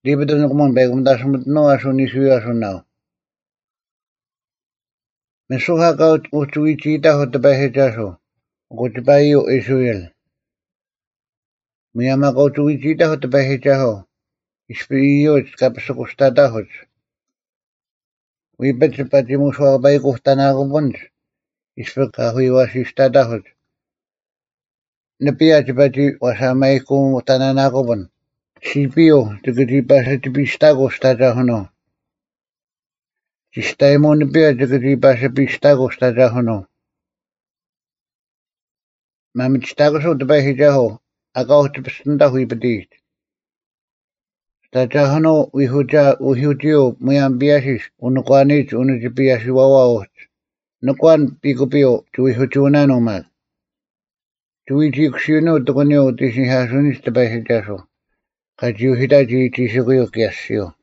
Libetan kumon begum dasmut no aso ni suyo aso now. Mesuha ka uchuichita hot bahechaso. Gochbayo Israel. Miyama ka uchuichita hot bahechaho. Ispiriyo kapsukustata hot. We bet pati muswa bay kuhtana kumbons. Ispeka hui wasistata hot. Nepia chipati wasamay kuhtana na kumbon. Sipio tikitipa sa tipista kustata hono. Sistemo nepia tikitipa sa pista kustata hono. Mamistako so tabahijaho. Akaw tipistanda hui petit. Tatahono uhutio muyambiasis unukwanich unuchipiasi wawaot. Nukwan pikopio tuihuchuna nomad. Tuichiksino tokonyo tisihasunis tabahijaso. Kachiuhitachi tisikuyo kiasio.